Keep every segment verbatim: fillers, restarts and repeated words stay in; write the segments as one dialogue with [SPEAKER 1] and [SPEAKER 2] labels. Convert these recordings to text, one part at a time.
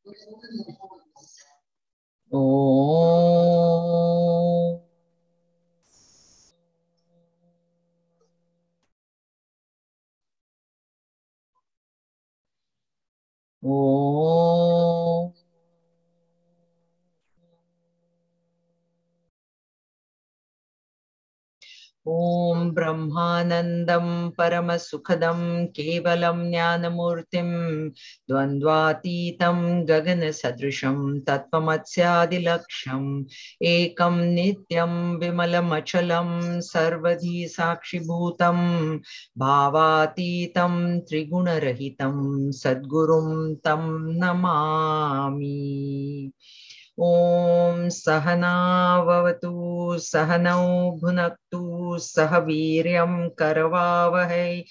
[SPEAKER 1] Om. Om. Om Brahmanandam Paramasukadam Kevalam Jnanamurtim Dvandvatitam Gagana Sadrisham Tattvamatsyadilaksham Ekam Nityam Vimalam Achalam Sarvadhi Sakshibhutam Bhavatitam Triguna-rahitam Sadgurum Tam Namami. Om Sahana Vavatu Sahanau Bhunaktu Sahaviryam Karavavahai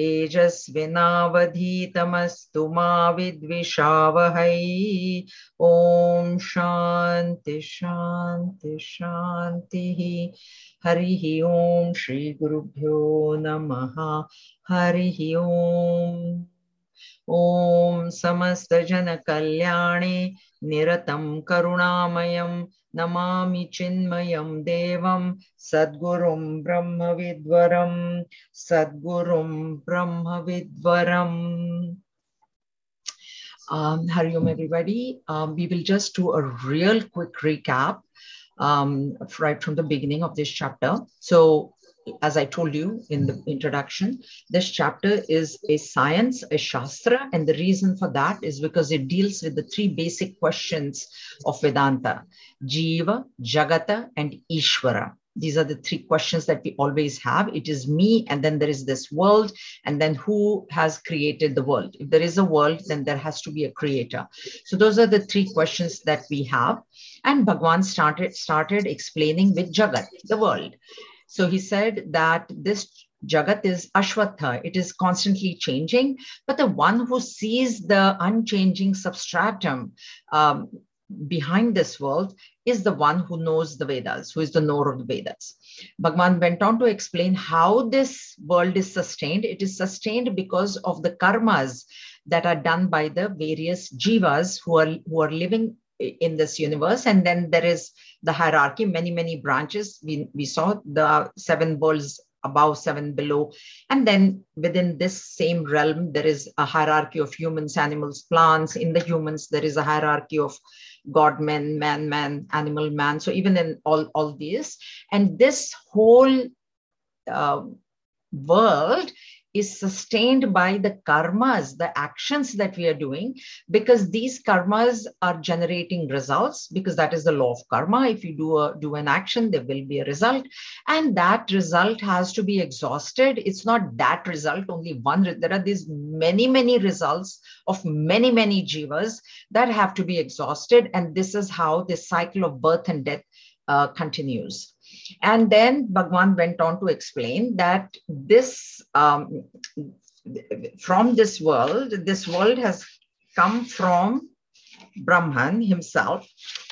[SPEAKER 1] Tejasvinavadhitamastu ma vidvishavahai. Om Shanti Shanti Shanti. Harihi Om Shri Gurubhyo Namaha. Harihi Om. Om Samasta Jana Kalyane Niratam Karunamayam Namami Chinmayam Devam Sadgurum Brahma Vidvaram Sadgurum Brahma Vidvaram. Um, Hari Om everybody. Um, we will just do a real quick recap um, right from the beginning of this chapter. So as I told you in the introduction, this chapter is a science, a Shastra, and the reason for that is because it deals with the three basic questions of Vedanta, Jiva, Jagata, and Ishvara. These are the three questions that we always have. It is me, and then there is this world, and then who has created the world? If there is a world, then there has to be a creator. So those are the three questions that we have. And Bhagwan started, started explaining with Jagat, the world. So he said that this Jagat is Ashwatha, it is constantly changing, but the one who sees the unchanging substratum um, behind this world is the one who knows the Vedas, who is the knower of the Vedas. Bhagwan went on to explain how this world is sustained. It is sustained because of the karmas that are done by the various jivas who are, who are living in this universe. And then there is the hierarchy, many, many branches. We, we saw the seven worlds above, seven below. And then within this same realm, there is a hierarchy of humans, animals, plants. In the humans, there is a hierarchy of God, man, man, man, animal, man. So even in all, all these, and this whole uh, world is sustained by the karmas, the actions that we are doing, because these karmas are generating results, because that is the law of karma. If you do a do an action, there will be a result, and that result has to be exhausted. It's not that result, only one. There are these many, many results of many, many jivas that have to be exhausted, and this is how this cycle of birth and death uh, continues. And then Bhagwan went on to explain that this, um, from this world, this world has come from Brahman himself.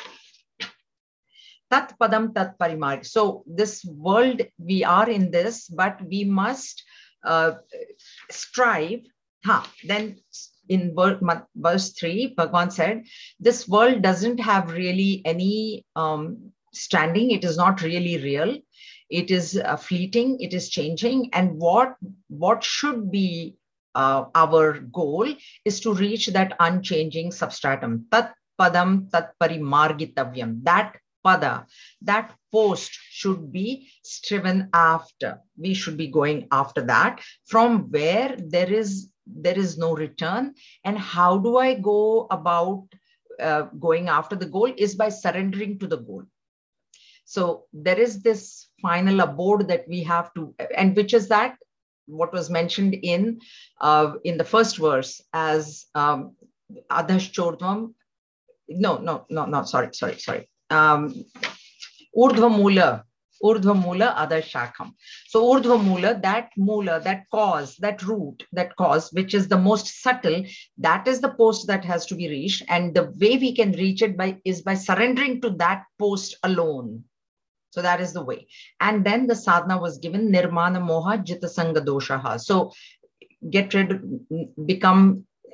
[SPEAKER 1] Tat padam tat parimar. So this world, we are in this, but we must uh, strive. Huh. Then in verse three, Bhagwan said, this world doesn't have really any um, standing. It is not really real. It is uh, fleeting. It is changing. And what, what should be uh, our goal is to reach that unchanging substratum. Tat padam tat parimargitavyam. That pada, that post should be striven after. We should be going after that, from where there is there is no return. And how do I go about uh, going after the goal is by surrendering to the goal. So there is this final abode that we have to, and which is that what was mentioned in uh, in the first verse as um, Adhash Chordvam. No, no, no, no, sorry, sorry, sorry. Um, Urdhva Mula, Urdhva Mula Adashakam. So Urdhva Mula, that Mula, that cause, that root, that cause, which is the most subtle, that is the post that has to be reached. And the way we can reach it by is by surrendering to that post alone. So that is the way. And then the sadhana was given Nirmana Moha Jita Sanga Doshaha. So get rid, become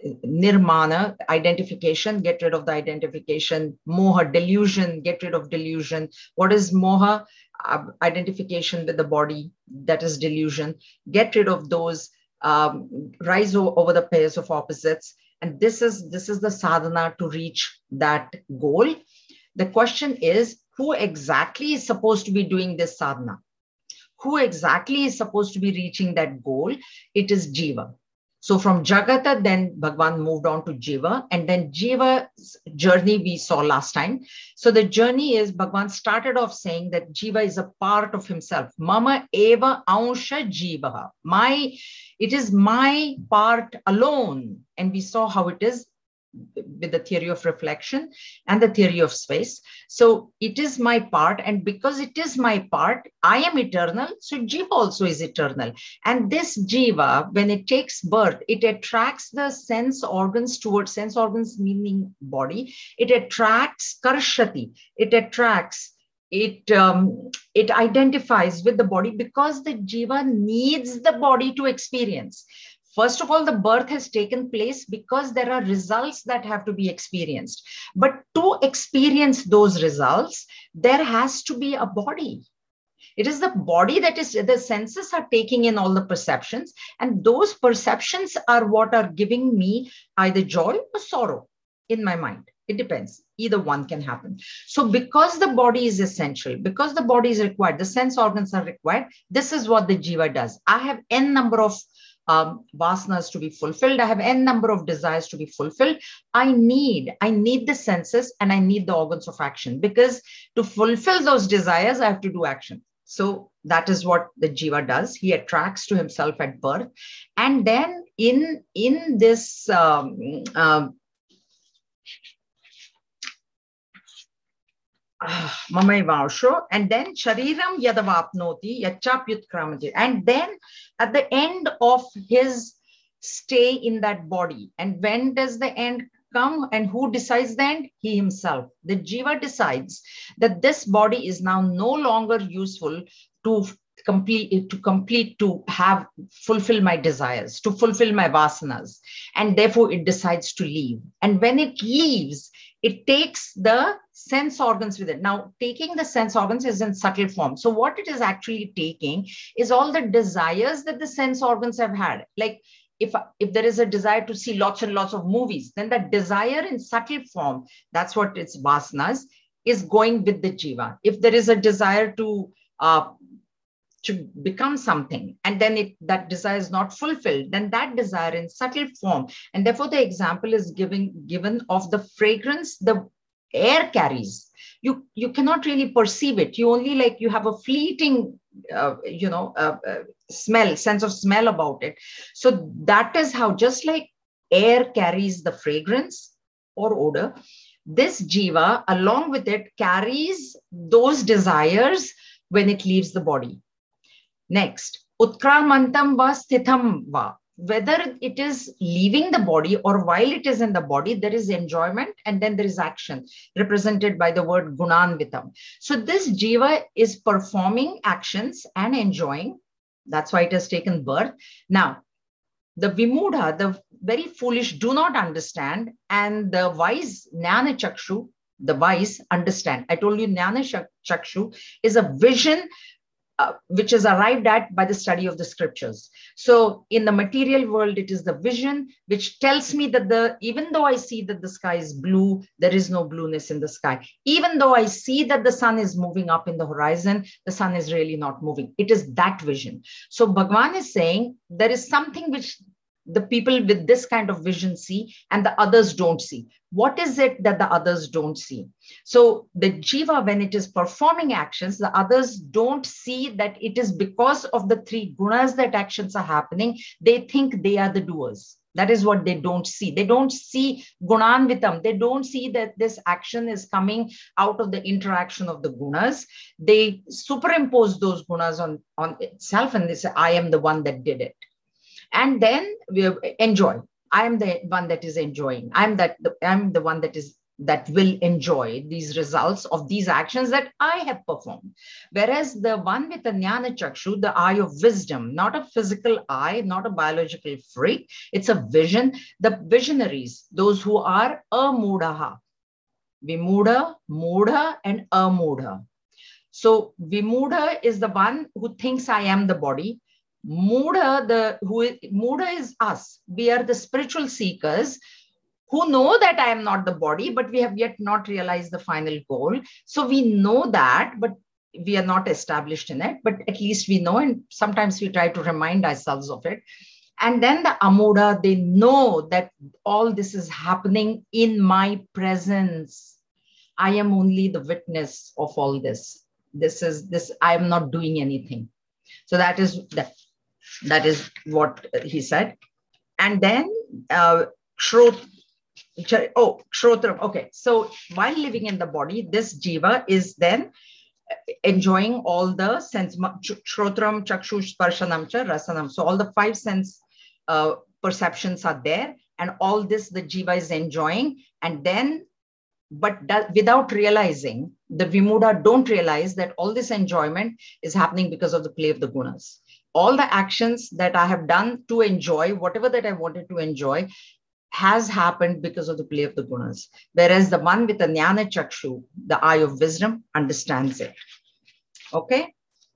[SPEAKER 1] nirmana, identification, get rid of the identification. Moha, delusion, get rid of delusion. What is moha? Uh, identification with the body, that is delusion. Get rid of those. Um, rise over the pairs of opposites. And this is, this is the sadhana to reach that goal. The question is, who exactly is supposed to be doing this sadhana? Who exactly is supposed to be reaching that goal? It is Jiva. So from Jagata, then Bhagwan moved on to Jiva, and then Jiva's journey we saw last time. So the journey is, Bhagwan started off saying that Jiva is a part of himself. Mama eva ansha Jiva. My, it is my part alone. And we saw how it is with the theory of reflection and the theory of space. So it is my part, and because it is my part, I am eternal, so Jiva also is eternal. And this Jiva, when it takes birth, it attracts the sense organs towards, sense organs meaning body, it attracts karshati, it attracts, it, um, it identifies with the body because the Jiva needs the body to experience. First of all, the birth has taken place because there are results that have to be experienced. But to experience those results, there has to be a body. It is the body that is, the senses are taking in all the perceptions, and those perceptions are what are giving me either joy or sorrow in my mind. It depends. Either one can happen. So because the body is essential, because the body is required, the sense organs are required, this is what the Jiva does. I have n number of Um, vasanas to be fulfilled. I have n number of desires to be fulfilled. I need, I need the senses and I need the organs of action, because to fulfill those desires, I have to do action. So that is what the Jiva does. He attracts to himself at birth. And then in, in this um, um, Mamaivausho, and then Shariram Yadavapnoti, Yachapyutkramati. And then at the end of his stay in that body, and when does the end come and who decides the end? He himself. The Jiva decides that this body is now no longer useful to complete, to complete, to have, fulfill my desires, to fulfill my vasanas. And therefore it decides to leave. And when it leaves, it takes the sense organs with it. Now, taking the sense organs is in subtle form. So what it is actually taking is all the desires that the sense organs have had. Like if, if there is a desire to see lots and lots of movies, then that desire in subtle form, that's what its vasanas, is going with the Jiva. If there is a desire to uh, to become something, and then it, that desire is not fulfilled, then that desire in subtle form. And therefore the example is given, given of the fragrance the air carries. You, you cannot really perceive it. You only like, you have a fleeting, uh, you know, uh, uh, smell, sense of smell about it. So that is how, just like air carries the fragrance or odor, this Jiva along with it carries those desires when it leaves the body. Next, utkramantam va sthitham va. Whether it is leaving the body or while it is in the body, there is enjoyment and then there is action, represented by the word gunanvitam. So this Jiva is performing actions and enjoying. That's why it has taken birth. Now, the Vimudha, the very foolish, do not understand, and the wise, Jnana Chakshu, the wise, understand. I told you Jnana Chakshu is a vision Uh, which is arrived at by the study of the scriptures. So in the material world, it is the vision which tells me that the, even though I see that the sky is blue, there is no blueness in the sky. Even though I see that the sun is moving up in the horizon, the sun is really not moving. It is that vision. So Bhagwan is saying there is something which the people with this kind of vision see and the others don't see. What is it that the others don't see? So the Jiva, when it is performing actions, the others don't see that it is because of the three gunas that actions are happening. They think they are the doers. That is what they don't see. They don't see gunanvitam. They don't see that this action is coming out of the interaction of the gunas. They superimpose those gunas on, on itself and they say, I am the one that did it. And then we enjoy. I am the one that is enjoying. I'm that. I'm the one that is that will enjoy these results of these actions that I have performed. Whereas the one with the Jnana Chakshu, the eye of wisdom, not a physical eye, not a biological freak, it's a vision. The visionaries, those who are amudaha, Vimudha, Mudha, and Amudha. So Vimudha is the one who thinks I am the body. Mudha, the who is, Mudha is us. We are the spiritual seekers who know that I am not the body, but we have yet not realized the final goal. So we know that, but we are not established in it, but at least we know, and sometimes we try to remind ourselves of it. And then the Amuda, they know that all this is happening in my presence. I am only the witness of all this. This is this, I am not doing anything. So that is that, that is what he said. And then uh, Shrot, oh, Shrotram. Okay. So while living in the body, this Jiva is then enjoying all the sense, Shrotram, Chakshu, Sparshanam, cha, Rasanam. So all the five sense uh, perceptions are there, and all this the Jiva is enjoying. And then, but that, without realizing, the Vimuda don't realize that all this enjoyment is happening because of the play of the gunas. All the actions that I have done to enjoy, whatever that I wanted to enjoy, has happened because of the play of the gunas. Whereas the one with the Jnana Chakshu, the eye of wisdom, understands it. Okay.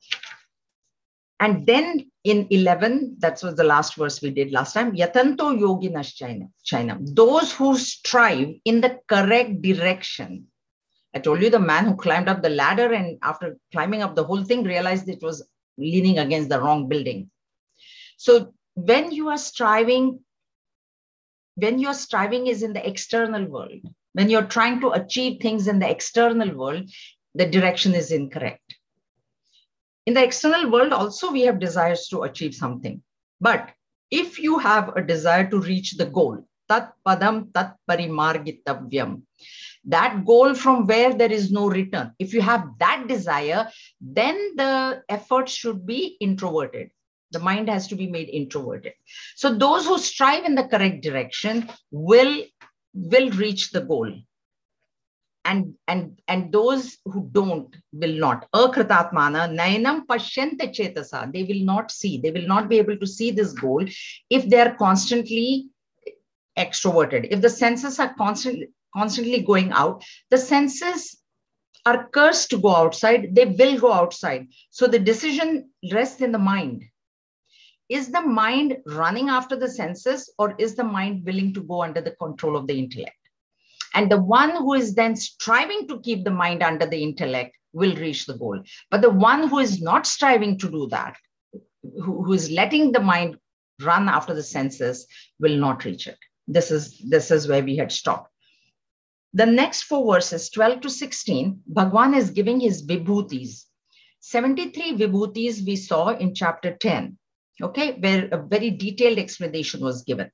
[SPEAKER 1] And then in eleven, that was the last verse we did last time, Yatanto yoginas China. Those who strive in the correct direction. I told you the man who climbed up the ladder and after climbing up the whole thing realized it was leaning against the wrong building. So when you are striving, when you're striving is in the external world, when you're trying to achieve things in the external world, the direction is incorrect. In the external world also, we have desires to achieve something. But if you have a desire to reach the goal, tat padam tat parimargitavyam, that goal from where there is no return, if you have that desire, then the effort should be introverted. The mind has to be made introverted. So those who strive in the correct direction will, will reach the goal. And, and, and those who don't will not. Akritatmana nayanam pashyanta chetasa. They will not see. They will not be able to see this goal if they are constantly extroverted. If the senses are constantly, constantly going out, the senses are cursed to go outside. They will go outside. So the decision rests in the mind. Is the mind running after the senses, or is the mind willing to go under the control of the intellect? And the one who is then striving to keep the mind under the intellect will reach the goal. But the one who is not striving to do that, who, who is letting the mind run after the senses, will not reach it. This is, this is where we had stopped. The next four verses, twelve to sixteen, Bhagwan is giving his vibhutis. seventy-three vibhutis we saw in chapter ten. Okay, where a very detailed explanation was given.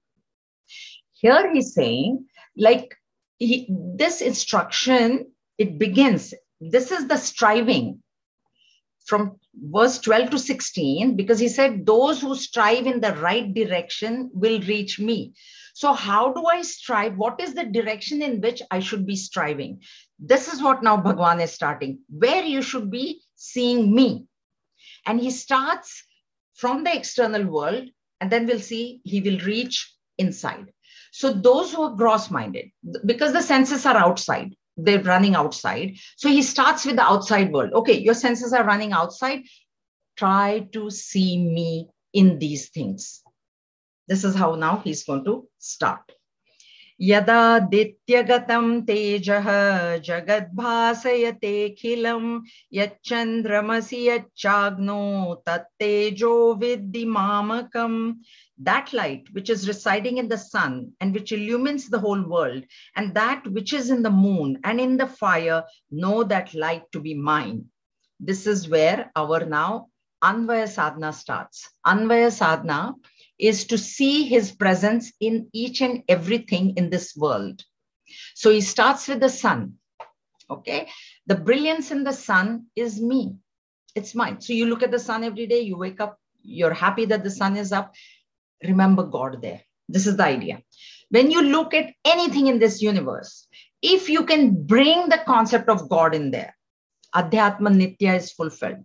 [SPEAKER 1] Here he's saying, like, he, this instruction, it begins, this is the striving from verse twelve to sixteen, because he said, those who strive in the right direction will reach me. So how do I strive? What is the direction in which I should be striving? This is what now Bhagwan is starting, where you should be seeing me. And he starts from the external world, and then we'll see he will reach inside. So those who are gross-minded, because the senses are outside, they're running outside. So he starts with the outside world. Okay, your senses are running outside. Try to see me in these things. This is how now he's going to start. Yada dityagatam tejaha jagadbhasayate khilam yachandramasi yachagno tattejo viddhimamakam. That light which is residing in the sun and which illumines the whole world, and that which is in the moon and in the fire, know that light to be mine. This is where our now Anvaya Sadhana starts. Anvaya Sadhana is to see his presence in each and everything in this world. So he starts with the sun. Okay. The brilliance in the sun is me. It's mine. So you look at the sun every day, you wake up, you're happy that the sun is up. Remember God there. This is the idea. When you look at anything in this universe, If you can bring the concept of God in there, Adhyatma Nitya is fulfilled.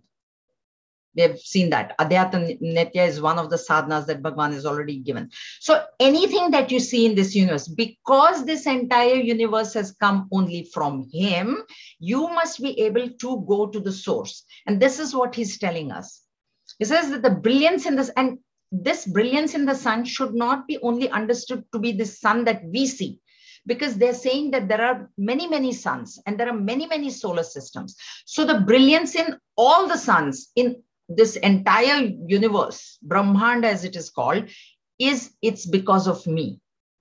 [SPEAKER 1] We have seen that. Adhyatma Nitya is one of the sadhanas that Bhagavan has already given. So anything that you see in this universe, because this entire universe has come only from him, you must be able to go to the source. And this is what he's telling us. He says that the brilliance in this, and this brilliance in the sun should not be only understood to be the sun that we see, because they're saying that there are many, many suns and there are many, many solar systems. So the brilliance in all the suns in this entire universe, Brahmanda as it is called, is it's because of me.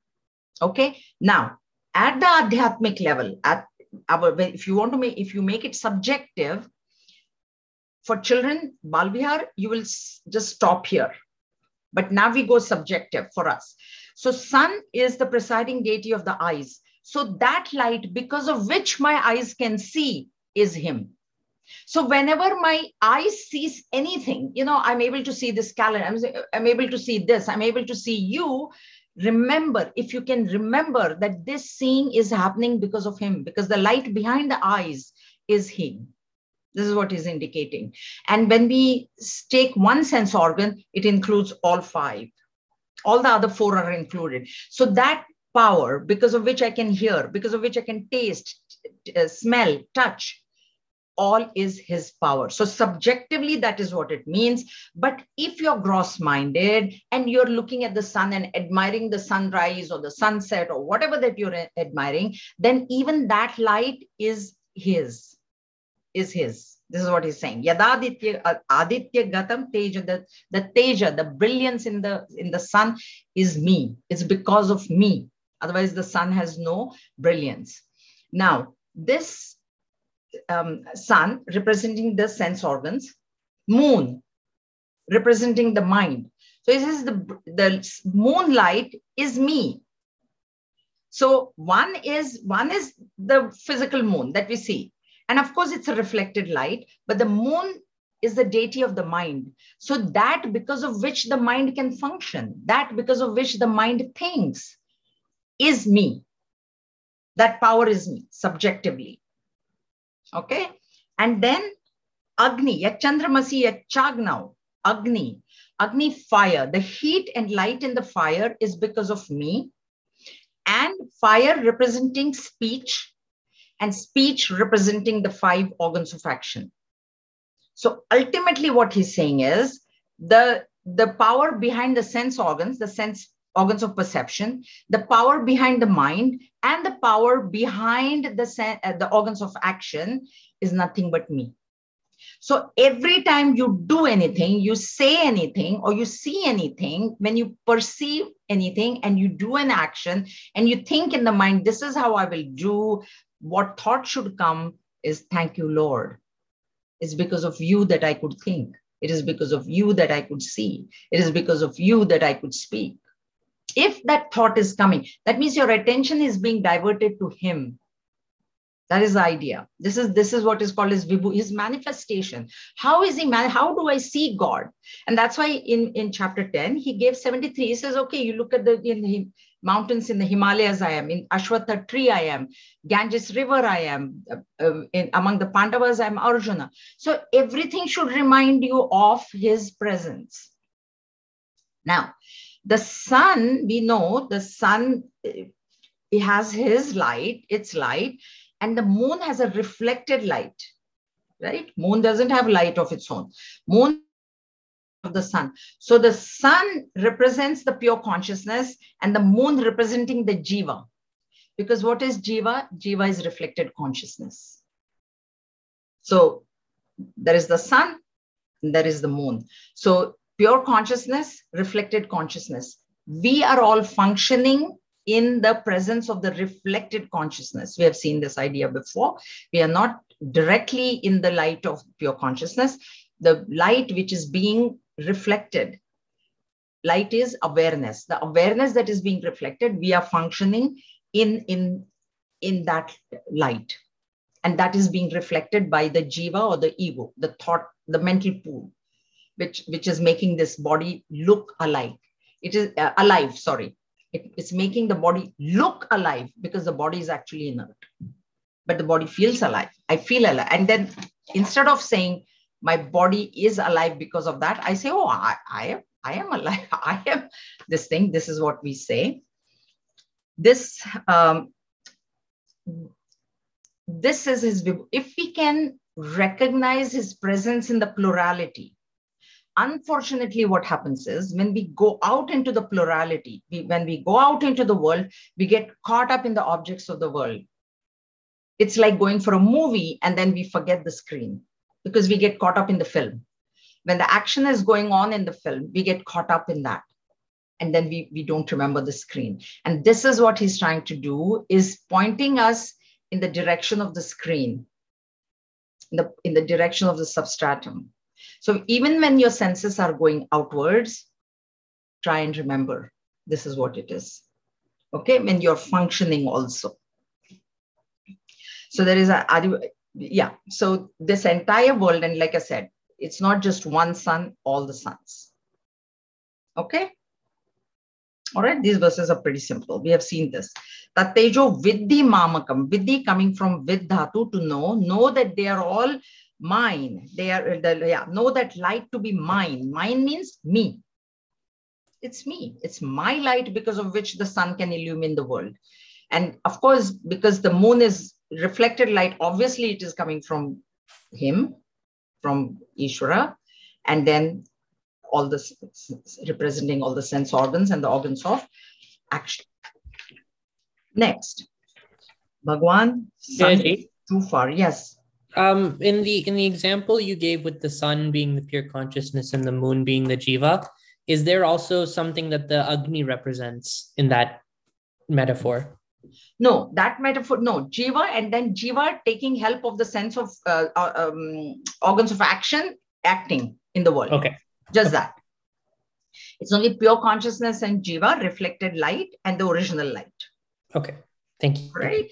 [SPEAKER 1] Okay. Now, at the Adhyatmic level, at our, if you want to make, if you make it subjective, for children, Balvihar, you will just stop here. But now we go subjective for us. So sun is the presiding deity of the eyes. So that light, because of which my eyes can see, is him. So whenever my eyes sees anything, you know, I'm able to see this calendar, I'm, I'm able to see this, I'm able to see you. Remember, if you can remember that this seeing is happening because of him, because the light behind the eyes is him. This is what he's indicating. And when we take one sense organ, it includes all five. All the other four are included. So that power, because of which I can hear, because of which I can taste, uh, smell, touch, all is his power. So subjectively, that is what it means. But if you're gross-minded and you're looking at the sun and admiring the sunrise or the sunset or whatever that you're admiring, then even that light is his. is his. This is what he's saying. Yadaditya Aditya Gatam Teja, the, the Teja, the brilliance in the in the sun is me. It's because of me. Otherwise, the sun has no brilliance. Now, this um, sun representing the sense organs, moon representing the mind. So this is the, the moonlight is me. So one is one is the physical moon that we see. And of course, it's a reflected light, but the moon is the deity of the mind. So that because of which the mind can function, that because of which the mind thinks is me. That power is me, subjectively. Okay. And then Agni, Yat Chandramasi, Yat Chagnav, Agni, Agni fire, the heat and light in the fire is because of me. And fire representing speech, and speech representing the five organs of action. So ultimately what he's saying is the, the power behind the sense organs, the sense organs of perception, the power behind the mind, and the power behind the, uh, the organs of action is nothing but me. So every time you do anything, you say anything, or you see anything, when you perceive anything and you do an action and you think in the mind, this is how I will do, what thought should come is, thank you, Lord. It's because of you that I could think. It is because of you that I could see. It is because of you that I could speak. If that thought is coming, that means your attention is being diverted to him. That is the idea. This is, this is what is called his vibhu, his manifestation. How is he, man, how do I see God? And that's why in, in chapter ten, he gave seventy-three. He says, okay, you look at the in the mountains in the Himalayas, I am. In Ashwatha tree, I am. Ganges river, I am. Uh, in, among the Pandavas, I am Arjuna. So everything should remind you of his presence. Now, the sun, we know the sun, it has his light, its light. And the moon has a reflected light, right? Moon doesn't have light of its own. Moon of the sun. So the sun represents the pure consciousness and the moon representing the jiva. Because what is jiva? Jiva is reflected consciousness. So there is the sun and there is the moon. So pure consciousness, reflected consciousness. We are all functioning in the presence of the reflected consciousness. We have seen this idea before. We are not directly in the light of pure consciousness. The light which is being reflected, light is awareness. The awareness that is being reflected, we are functioning in, in, in that light. And that is being reflected by the jiva or the ego, the thought, the mental pool, which, which is making this body look alike. It is uh, alive, sorry. It, it's making the body look alive because the body is actually inert. But the body feels alive. I feel alive. And then instead of saying my body is alive because of that, I say, oh, I, I am, I am alive. I am this thing. This is what we say. This, um, this is his, if we can recognize his presence in the plurality. Unfortunately, what happens is when we go out into the plurality, we, when we go out into the world, we get caught up in the objects of the world. It's like going for a movie and then we forget the screen because we get caught up in the film. When the action is going on in the film, we get caught up in that. And then we, we don't remember the screen. And this is what he's trying to do, is pointing us in the direction of the screen, in the, in the direction of the substratum. So even when your senses are going outwards, try and remember, this is what it is. Okay, when you're functioning also. So there is a, yeah, so this entire world, and like I said, it's not just one sun, all the suns. Okay. All right, these verses are pretty simple. We have seen this. Tattejo vidhi mamakam, vidhi coming from vid dhatu, to know, know that they are all mine. They are, the, yeah, know that light to be mine. Mine means me. It's me. It's my light because of which the sun can illumine the world. And of course, because the moon is reflected light, obviously it is coming from him, from Ishvara, and then all this representing all the sense organs and the organs of action. Next, Bhagwan, sun is too far. Yes.
[SPEAKER 2] Um, in the in the example you gave with the sun being the pure consciousness and the moon being the jiva, is there also something that the Agni represents in that metaphor?
[SPEAKER 1] No, that metaphor, no, jiva, and then jiva taking help of the sense of uh, um, organs of action, acting in the world.
[SPEAKER 2] Okay.
[SPEAKER 1] Just
[SPEAKER 2] okay.
[SPEAKER 1] that. It's only pure consciousness and jiva, reflected light, and the original light.
[SPEAKER 2] Okay, thank you.
[SPEAKER 1] Right.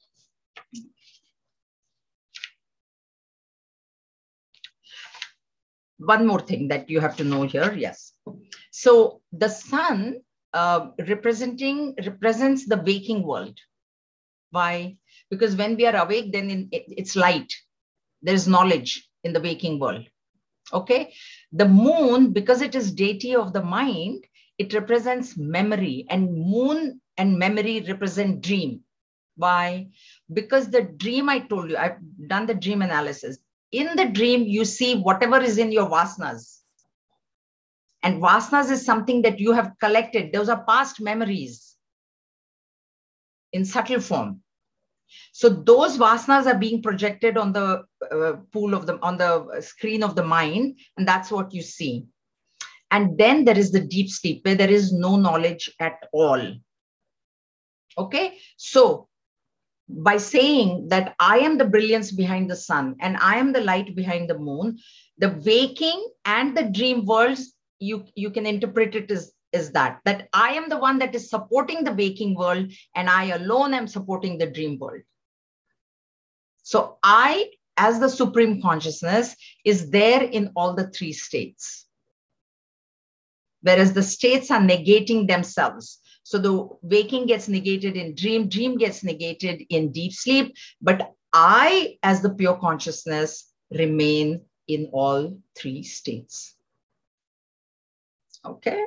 [SPEAKER 1] One more thing that you have to know here. Yes. So the sun uh, representing represents the waking world. Why? Because when we are awake, then in, it, it's light. There's knowledge in the waking world. Okay. The moon, because it is deity of the mind, it represents memory, and moon and memory represent dream. Why? Because the dream, I told you, I've done the dream analysis. In the dream, you see whatever is in your vasanas. And vasanas is something that you have collected. Those are past memories in subtle form. So those vasanas are being projected on the uh, pool of the, on the screen of the mind. And that's what you see. And then there is the deep sleep where there is no knowledge at all. Okay. So by saying that I am the brilliance behind the sun and I am the light behind the moon, the waking and the dream worlds, you, you can interpret it as, as that, that I am the one that is supporting the waking world and I alone am supporting the dream world. So I, as the supreme consciousness, is there in all the three states. Whereas the states are negating themselves. So the waking gets negated in dream, dream gets negated in deep sleep, but I, as the pure consciousness, remain in all three states. Okay.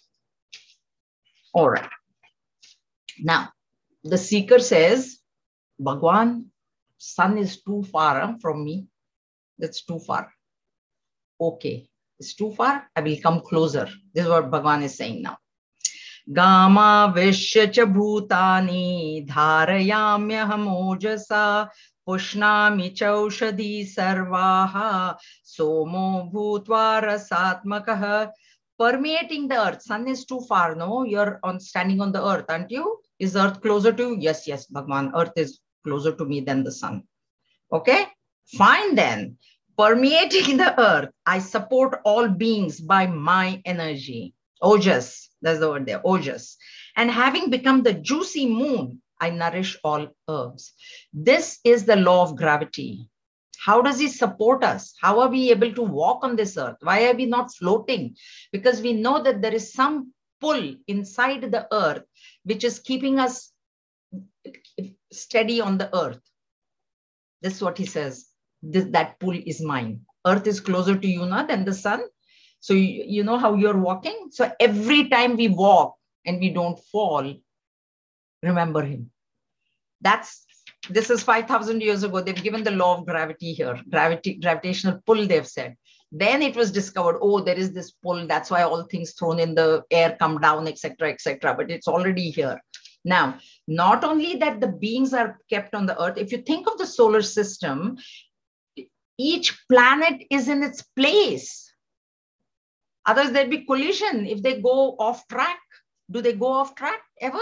[SPEAKER 1] All right. Now, the seeker says, Bhagwan, sun is too far huh, from me. That's too far. Okay. It's too far. I will come closer. This is what Bhagwan is saying now. Gama vishya cha bhutani dharayamyaham ojasa pushnami chaushadhi sarvaha somo bhutva rasatmakaha. Permeating the earth. Sun is too far, no? You're on standing on the earth, aren't you? Is the earth closer to you? Yes, yes, Bhagwan. Earth is closer to me than the sun. Okay, fine then. Permeating the earth, I support all beings by my energy. Ojas, that's the word there, ojas. And having become the juicy moon, I nourish all herbs. This is the law of gravity. How does he support us? How are we able to walk on this earth? Why are we not floating? Because we know that there is some pull inside the earth, which is keeping us steady on the earth. This is what he says. This, that pull is mine. Earth is closer to you now than the sun. So you, you know how you're walking. So every time we walk and we don't fall, remember him. That's, this is five thousand years ago. They've given the law of gravity here, gravity, gravitational pull, they've said. Then it was discovered, oh, there is this pull. That's why all things thrown in the air come down, et cetera, et cetera. But it's already here. Now, not only that the beings are kept on the earth, if you think of the solar system, each planet is in its place. Otherwise, there'd be collision if they go off track. Do they go off track ever?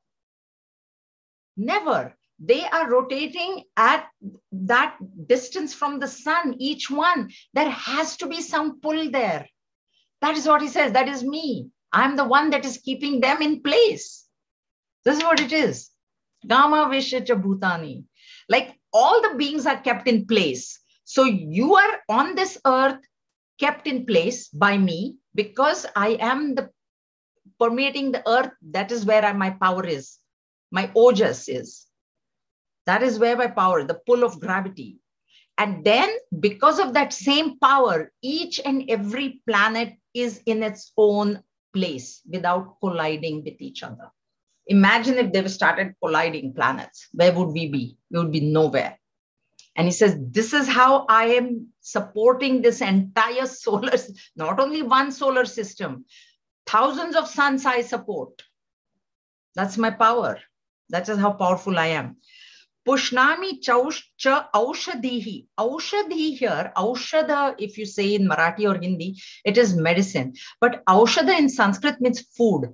[SPEAKER 1] Never. They are rotating at that distance from the sun, each one. There has to be some pull there. That is what he says. That is me. I'm the one that is keeping them in place. This is what it is. Gama Vishacha Bhutani. Like all the beings are kept in place. So you are on this earth kept in place by me because I am the permeating the earth. That is where my power is. My ojas is. That is where my power, the pull of gravity. And then because of that same power, each and every planet is in its own place without colliding with each other. Imagine if they started colliding planets. Where would we be? We would be nowhere. And he says, this is how I am supporting this entire solar, not only one solar system, thousands of suns I support. That's my power. That is how powerful I am. Pushnami cha aushadhihi. Aushadhi here, aushadha, if you say in Marathi or Hindi, it is medicine. But aushadha in Sanskrit means food.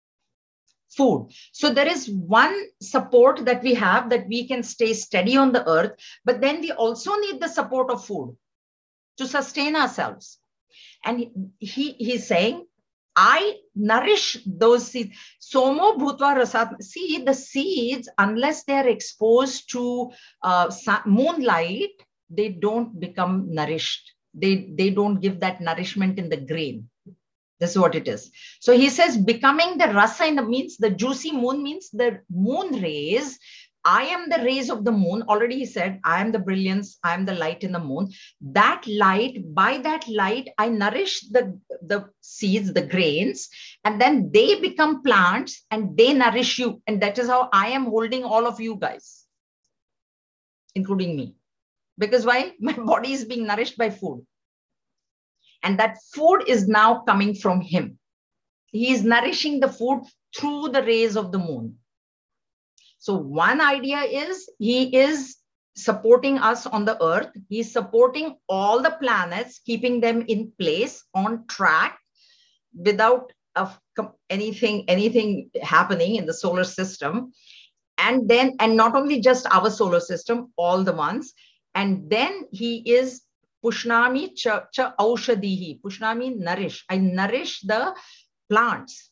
[SPEAKER 1] Food. So there is one support that we have that we can stay steady on the earth, but then we also need the support of food to sustain ourselves. And he, he's saying, I nourish those seeds. Somo bhutva rasat. See, the seeds, unless they're exposed to uh, moonlight, they don't become nourished. They, they don't give that nourishment in the grain. This is what it is. So he says, becoming the rasa in the means, the juicy moon means the moon rays. I am the rays of the moon. Already he said, I am the brilliance. I am the light in the moon. That light, by that light, I nourish the, the seeds, the grains, and then they become plants and they nourish you. And that is how I am holding all of you guys, including me. Because why? My body is being nourished by food. And that food is now coming from him. He is nourishing the food through the rays of the moon. So one idea is he is supporting us on the earth. He's supporting all the planets, keeping them in place, on track, without of anything, anything happening in the solar system. And then, and not only just our solar system, all the ones. And then he is Pushnami cha, cha aushadhihi. Pushnami, nourish. I nourish the plants.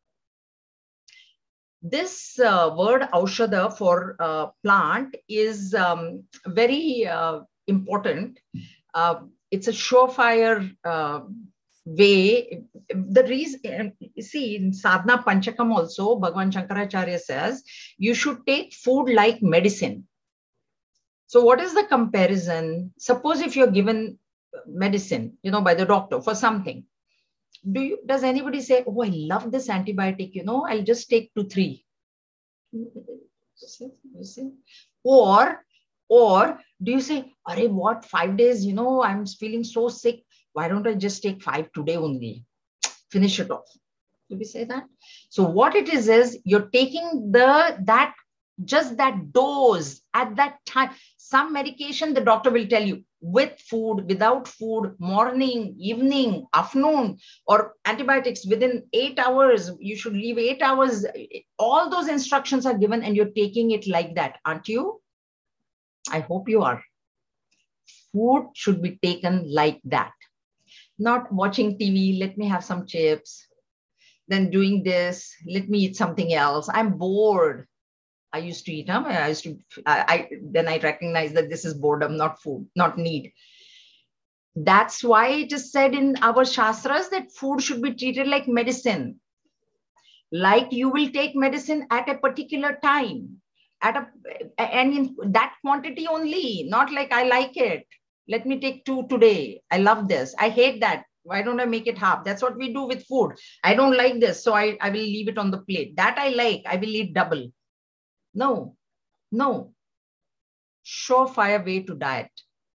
[SPEAKER 1] This uh, word aushadha for uh, plant is um, very uh, important. Uh, it's a surefire uh, way. The reason, see, in Sadhana Panchakam also, Bhagavan Shankaracharya says, you should take food like medicine. So what is the comparison? Suppose if you're given medicine, you know, by the doctor for something. Do you, does anybody say, oh, I love this antibiotic, you know, I'll just take two, three. Or, or do you say, Arey, what, five days, you know, I'm feeling so sick. Why don't I just take five today only? Finish it off. Do we say that? So what it is, is you're taking the, that, just that dose at that time. Some medication, the doctor will tell you, with food, without food, morning, evening, afternoon, or antibiotics within eight hours, you should leave eight hours. All those instructions are given and you're taking it like that, aren't you? I hope you are. Food should be taken like that. Not watching T V, let me have some chips, then doing this, let me eat something else. I'm bored. I used to eat them. I used to, I, I then I recognized that this is boredom, not food, not need. That's why it is said in our Shastras that food should be treated like medicine. Like you will take medicine at a particular time, at a and in that quantity only, not like I like it, let me take two today, I love this, I hate that, why don't I make it half? That's what we do with food. I don't like this, so I, I will leave it on the plate. That I like, I will eat double. No, no. Surefire way to diet.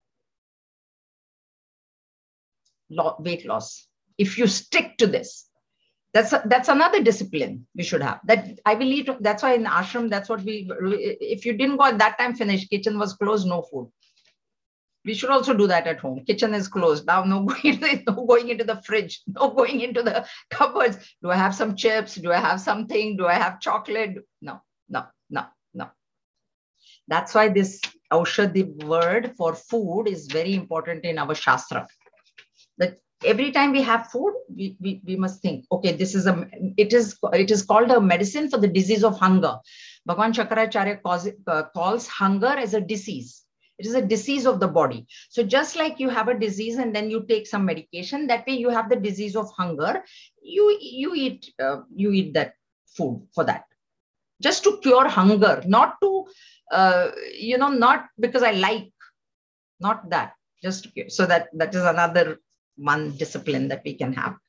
[SPEAKER 1] Weight loss. If you stick to this, that's a, that's another discipline we should have. That I will eat. That's why in ashram, that's what we. If you didn't go at that time, finish. Kitchen was closed, no food. We should also do that at home. Kitchen is closed now. No going, no going into the fridge. No going into the cupboards. Do I have some chips? Do I have something? Do I have chocolate? No, no, no, no. That's why this aushadhi word for food is very important in our shastra. That every time we have food, we, we, we must think, okay, this is a, it is, it is called a medicine for the disease of hunger. Bhagavan Shankaracharya calls, uh, calls hunger as a disease. It is a disease of the body. So just like you have a disease and then you take some medication, that way you have the disease of hunger. You, you eat, uh, you eat that food for that. Just to cure hunger, not to, uh, you know, not because I like, not that, just to cure. So that, that is another one discipline that we can have.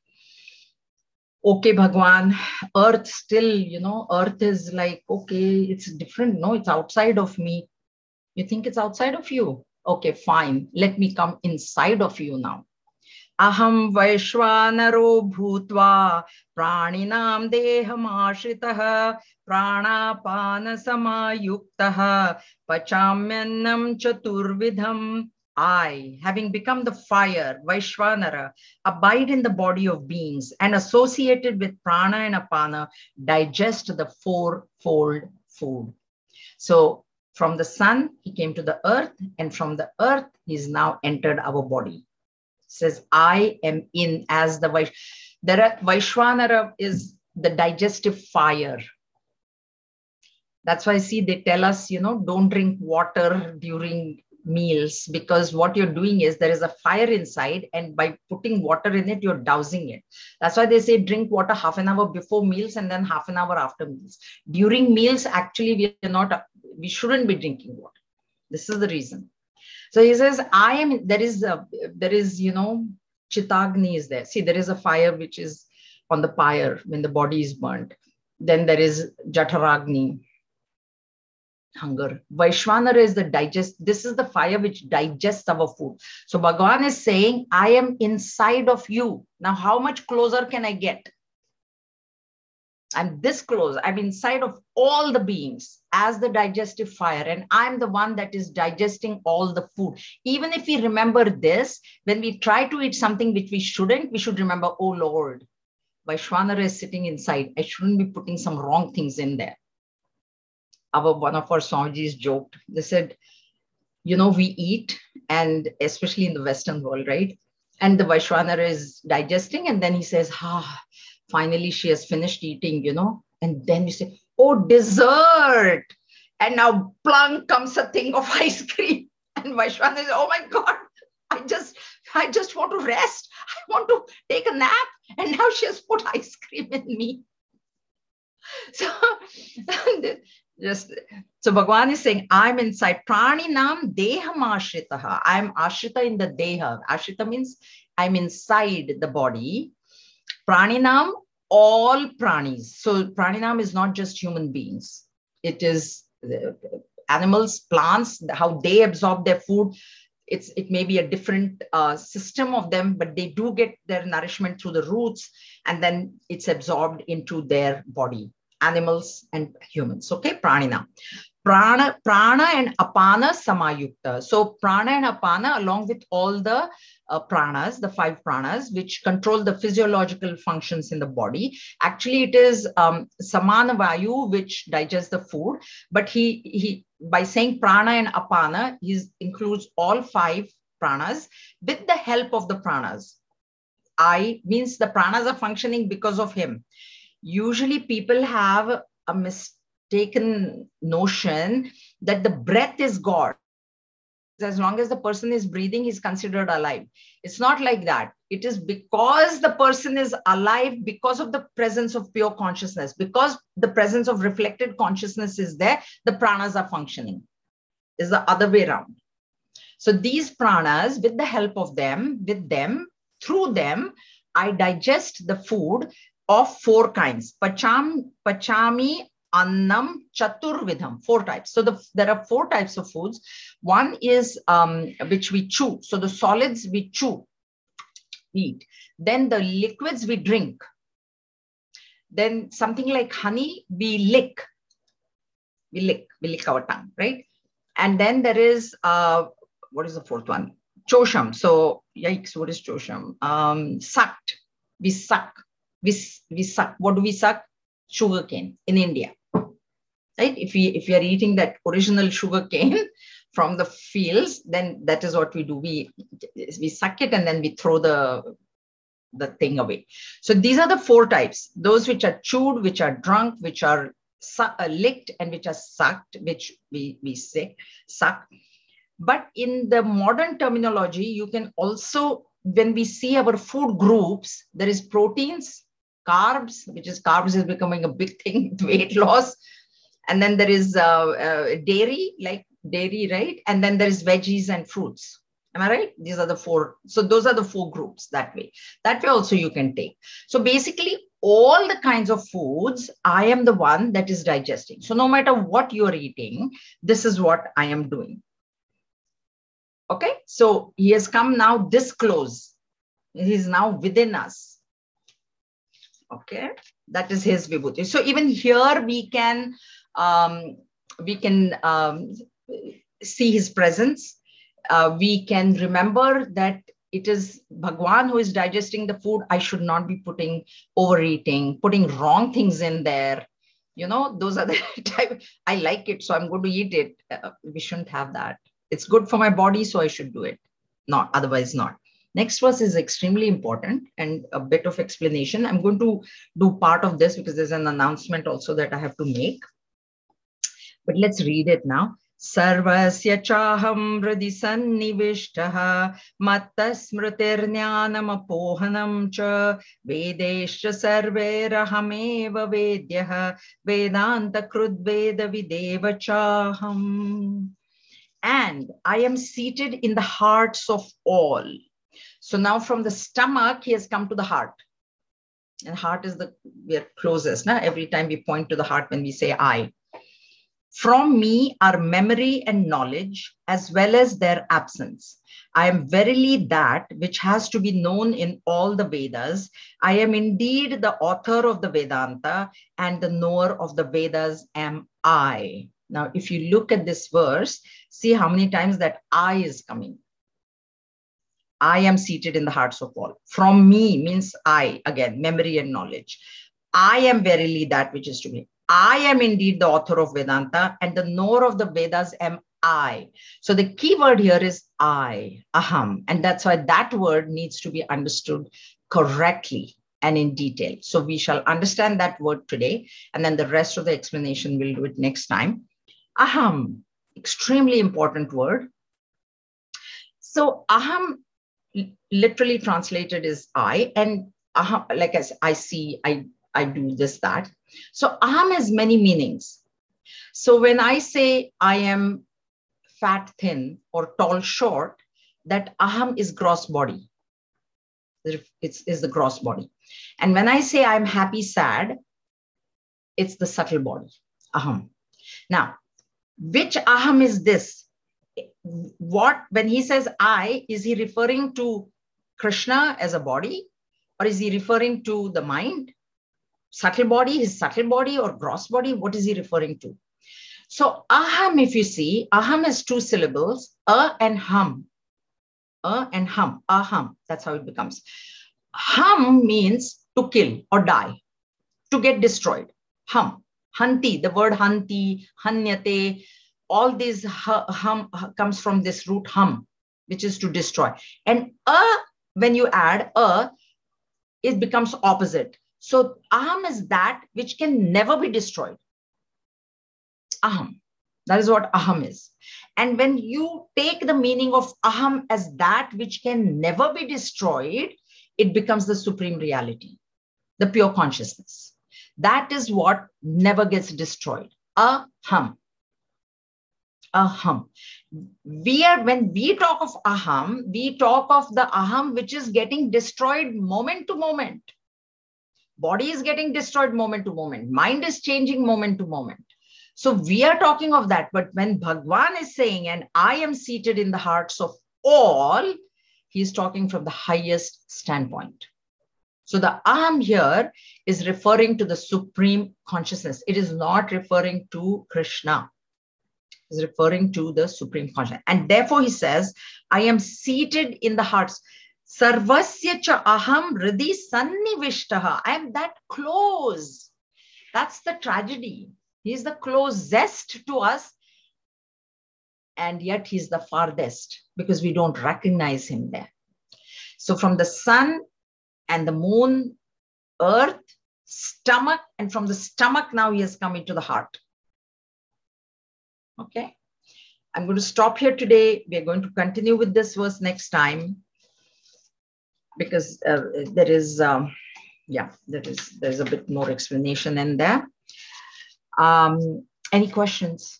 [SPEAKER 1] Okay, Bhagwan, earth still, you know, earth is like, okay, it's different. No, it's outside of me. You think it's outside of you? Okay, fine. Let me come inside of you now. Aham Vaishwanaro Bhutva Praninam Deham Ashritah Pranapana Samayuktaha Pachamyanam Chaturvidham. I, having become the fire, Vaishwanara, abide in the body of beings and associated with prana and apana, digest the fourfold food. So from the sun, he came to the earth, and from the earth, he's now entered our body. Says, I am in as the Vaish. There are, Vaishwanara is the digestive fire. That's why, see, they tell us, you know, don't drink water during meals, because what you're doing is there is a fire inside, and by putting water in it, you're dousing it. That's why they say drink water half an hour before meals and then half an hour after meals. During meals, actually, we are not, we shouldn't be drinking water. This is the reason. So he says, I am, there is, a, there is, you know, Chitagni is there. See, there is a fire which is on the pyre when the body is burnt. Then there is Jataragni, hunger. Vaishwanara is the digest. This is the fire which digests our food. So Bhagavan is saying, I am inside of you. Now, how much closer can I get? I'm this close. I'm inside of all the beings as the digestive fire. And I'm the one that is digesting all the food. Even if we remember this, when we try to eat something which we shouldn't, we should remember, oh Lord, Vaishwanara is sitting inside. I shouldn't be putting some wrong things in there. Our, one of our Swamijis joked. They said, you know, we eat, and especially in the Western world, right? And the Vaishwanara is digesting, and then he says, ah, finally she has finished eating, you know. And then you say, oh, dessert. And now plunk comes a thing of ice cream. And Vaishwanara says, oh my God, I just, I just want to rest. I want to take a nap. And now she has put ice cream in me. So just, so Bhagavan is saying, I'm inside. Praninam deham ashritaha. I'm ashrita in the deha. Ashrita means I'm inside the body. Praninam, all pranis. So praninam is not just human beings. It is animals, plants, how they absorb their food. It's, it may be a different uh, system of them, but they do get their nourishment through the roots, and then it's absorbed into their body. Animals and humans. Okay, pranina. Prana, prana and apana samayukta. So prana and apana, along with all the uh, pranas, the five pranas, which control the physiological functions in the body. Actually, it is um, samana vayu, which digests the food. But he, he by saying prana and apana, he includes all five pranas with the help of the pranas. I means the pranas are functioning because of him. Usually people have a mistaken notion that the breath is God. as long as the person is breathing, he's considered alive. It's not like that. It is because the person is alive because of the presence of pure consciousness, because the presence of reflected consciousness is there, the pranas are functioning. It's the other way around. So these pranas, with the help of them, with them, through them, I digest the food of four kinds. Pacham, pachami, annam, chaturvidham, four types. So the, there are four types of foods. One is um, which we chew. So the solids we chew, eat. Then the liquids we drink. Then something like honey, we lick. We lick, we lick our tongue, right? And then there is, uh, what is the fourth one? Chosham. So, yikes, what is chosham? Um, sucked. We suck. We, we suck. What do we suck? Sugar cane in India. Right? If we if we are eating that original sugar cane from the fields, then that is what we do. We we suck it and then we throw the the thing away. So these are the four types: those which are chewed, which are drunk, which are su- uh, licked, and which are sucked, which we we say suck. But in the modern terminology, you can also, when we see our food groups, there is proteins, carbs, which is carbs is becoming a big thing with weight loss. And then there is uh, uh, dairy, like dairy, right? And then there is veggies and fruits. Am I right? These are the four. So those are the four groups that way. That way also you can take. So basically all the kinds of foods, I am the one that is digesting. So no matter what you're eating, this is what I am doing. Okay, so he has come now this close. He is now within us. Okay, that is his vibhuti. So even here we can um, we can um, see his presence. Uh, we can remember that it is Bhagwan who is digesting the food. I should not be putting overeating, putting wrong things in there. You know, those are the type. I like it, so I'm going to eat it. Uh, we shouldn't have that. It's good for my body, so I should do it. Not otherwise not. Next verse is extremely important and a bit of explanation. I'm going to do part of this because there's an announcement also that I have to make. But let's read it now. Sarvasya chaham vradi sannivishtaha matta smritirnyanam apohanam cha vedeshcha sarverahameva vedyaha vedanta krudveda videva chaham. And I am seated in the hearts of all. So now from the stomach, he has come to the heart. And heart is the, we are closest. Now, every time we point to the heart when we say I. From me are memory and knowledge, as well as their absence. I am verily that which has to be known in all the Vedas. I am indeed the author of the Vedanta, and the knower of the Vedas am I. Now, if you look at this verse, see how many times that I is coming. I am seated in the hearts of all. From me means I, again, memory and knowledge. I am verily that which is to be. I am indeed the author of Vedanta, and the knower of the Vedas am I. So the key word here is I, aham. And that's why that word needs to be understood correctly and in detail. So we shall understand that word today, and then the rest of the explanation we'll do it next time. Aham, extremely important word. So aham literally translated is I, and aham, like I, I see, I, I do this, that. So aham has many meanings. So when I say I am fat, thin, or tall, short, that aham is gross body. It's, it's the gross body. And when I say I'm happy, sad, it's the subtle body, aham. Now, which aham is this? What, when he says I, is he referring to Krishna as a body, or is he referring to the mind, subtle body, his subtle body, or gross body? What is he referring to? So aham, if you see, aham has two syllables, a and hum. A and hum, aham, that's how it becomes. Hum means to kill or die, to get destroyed. Hum, hanti, the word hanti, hanyate, all these hum comes from this root hum, which is to destroy. And a, when you add a, it becomes opposite. So aham is that which can never be destroyed. Aham. That is what aham is. And when you take the meaning of aham as that which can never be destroyed, it becomes the supreme reality, the pure consciousness. That is what never gets destroyed. Aham. Aham. We are, when we talk of aham, we talk of the aham which is getting destroyed moment to moment. Body is getting destroyed moment to moment. Mind is changing moment to moment. So we are talking of that. But when Bhagwan is saying, and I am seated in the hearts of all, he's talking from the highest standpoint. So the aham here is referring to the supreme consciousness. It is not referring to Krishna. It's referring to the supreme consciousness. And therefore he says, I am seated in the hearts. Sarvasya cha aham hridhi sannivishtaha. I am that close. That's the tragedy. He's the closest to us, and yet he's the farthest because we don't recognize him there. So from the sun and the moon, earth, stomach, and from the stomach now he has come into the heart. Okay. I'm going to stop here today. We are going to continue with this verse next time because uh, there is, um, yeah, there is, there's a bit more explanation in there. Um, any questions?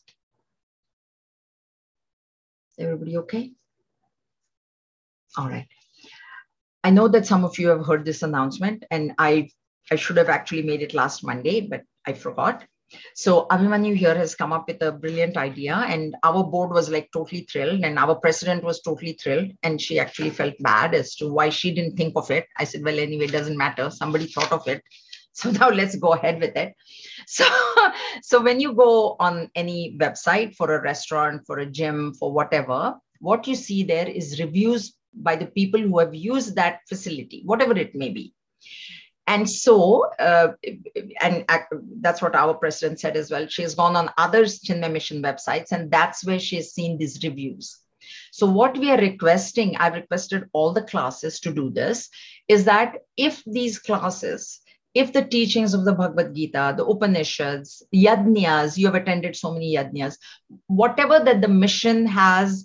[SPEAKER 1] Everybody okay? All right. I know that some of you have heard this announcement, and I, I should have actually made it last Monday, but I forgot. So Abhimanyu here has come up with a brilliant idea, and our board was like totally thrilled, and our president was totally thrilled, and she actually felt bad as to why she didn't think of it. I said, well, anyway, it doesn't matter. Somebody thought of it. So now let's go ahead with it. So, so when you go on any website for a restaurant, for a gym, for whatever, what you see there is reviews by the people who have used that facility, whatever it may be. And so, uh, and that's what our president said as well. She has gone on other Chinmay Mission websites, and that's where she has seen these reviews. So what we are requesting, I've requested all the classes to do this, is that if these classes, if the teachings of the Bhagavad Gita, the Upanishads, Yajnas, you have attended so many Yajnas, whatever that the mission has,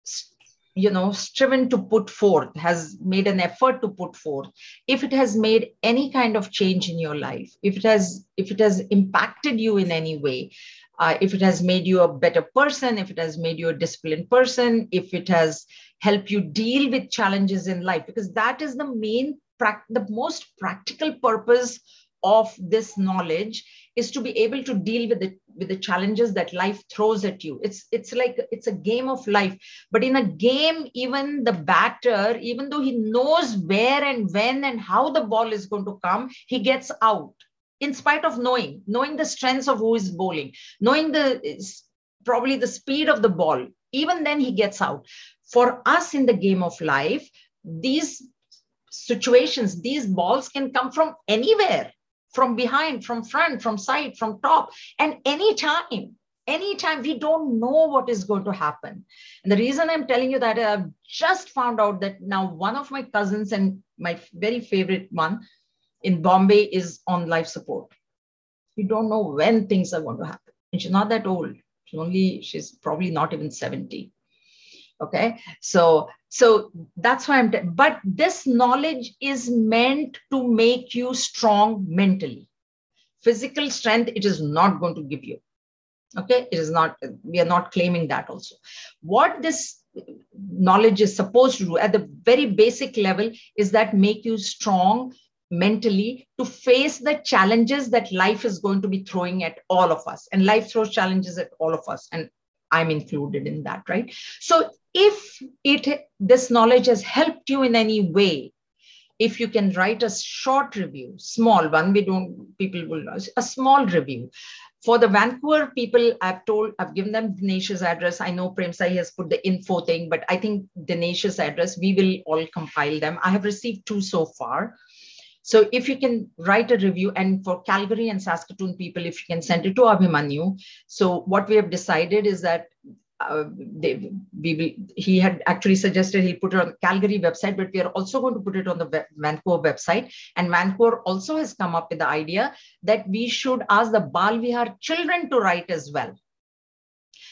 [SPEAKER 1] you know, striven to put forth, has made an effort to put forth, if it has made any kind of change in your life, if it has, if it has impacted you in any way, uh, if it has made you a better person, if it has made you a disciplined person, if it has helped you deal with challenges in life, because that is the main, the most practical purpose of this knowledge is to be able to deal with the with the challenges that life throws at you. It's it's like it's a game of life, but in a game, even the batter, even though he knows where and when and how the ball is going to come, he gets out in spite of knowing knowing the strengths of who is bowling, knowing the probably the speed of the ball. Even then he gets out. For us in the game of life, these situations, these balls can come from anywhere, from behind, from front, from side, from top, and anytime, anytime. We don't know what is going to happen. And the reason I'm telling you that, I've just found out that now one of my cousins and my very favorite one in Bombay is on life support. You don't know when things are going to happen. And she's not that old. She's only, she's probably not even seventy. Okay, so so that's why I'm. But this knowledge is meant to make you strong mentally. Physical strength, it is not going to give you. Okay, it is not. We are not claiming that also. What this knowledge is supposed to do at the very basic level is that make you strong mentally to face the challenges that life is going to be throwing at all of us. And life throws challenges at all of us. And I'm included in that, right? So if it this knowledge has helped you in any way, if you can write a short review, small one, we don't, people will know, a small review. For the Vancouver people, I've told, I've given them Dinesh's address. I know Prem Sai has put the info thing, but I think Dinesh's address, we will all compile them. I have received two so far. So if you can write a review, and for Calgary and Saskatoon people, if you can send it to Abhimanyu. So what we have decided is that uh, they, we will, he had actually suggested he'll put it on the Calgary website, but we are also going to put it on the Vancouver website. And Vancouver also has come up with the idea that we should ask the Bal Vihar children to write as well.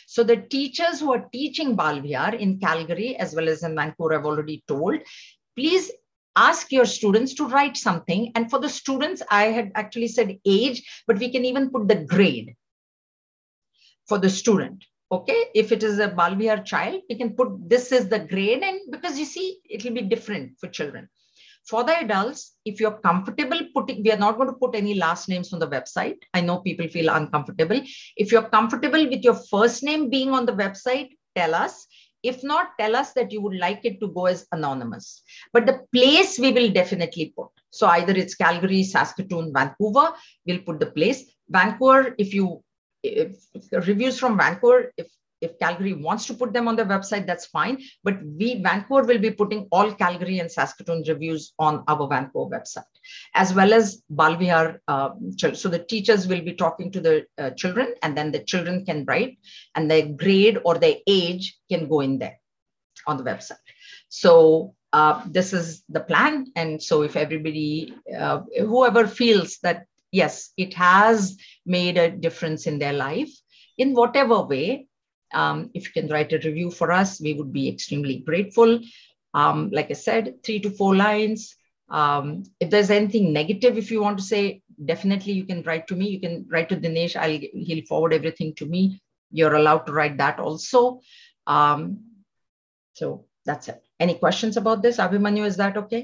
[SPEAKER 1] So the teachers who are teaching Bal Vihar in Calgary as well as in Vancouver, I've already told, please ask your students to write something. And for the students, I had actually said age, but we can even put the grade for the student. Okay, if it is a Bal Vihar child, we can put this is the grade, and because you see, it will be different for children. For the adults, if you're comfortable putting, we are not going to put any last names on the website. I know people feel uncomfortable. If you're comfortable with your first name being on the website, tell us. If not, tell us that you would like it to go as anonymous. But the place we will definitely put. So either it's Calgary, Saskatoon, Vancouver, we'll put the place. Vancouver, if you, if, if reviews from Vancouver, if If Calgary wants to put them on the website, that's fine. But we, Vancouver, will be putting all Calgary and Saskatoon reviews on our Vancouver website, as well as Bal Vihar. Uh, so the teachers will be talking to the uh, children, and then the children can write, and their grade or their age can go in there on the website. So uh, this is the plan. And so if everybody, uh, whoever feels that, yes, it has made a difference in their life in whatever way, Um, if you can write a review for us, we would be extremely grateful. Um, like I said, three to four lines. Um, if there's anything negative, if you want to say, definitely you can write to me. You can write to Dinesh. I'll, he'll forward everything to me. You're allowed to write that also. Um, so that's it. Any questions about this? Abhimanyu, is that okay?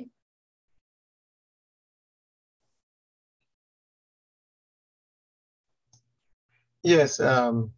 [SPEAKER 3] Yes. Um...